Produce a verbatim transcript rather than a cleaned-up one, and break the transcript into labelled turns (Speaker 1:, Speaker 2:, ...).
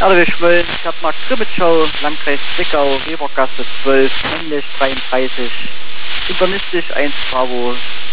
Speaker 1: Hallo, wir schwöllen. Stadtmarkt Krimitschau, Landkreis Zwickau, Webergasse zwölf, männlich dreiunddreißig, internistisch eins Bravo,